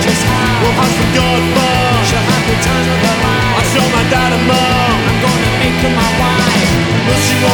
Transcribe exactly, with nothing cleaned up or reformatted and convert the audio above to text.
just how. Well, how's the God for? She'll have the time of her life. I show my dad and mum. I'm gonna make her my wife. Will she want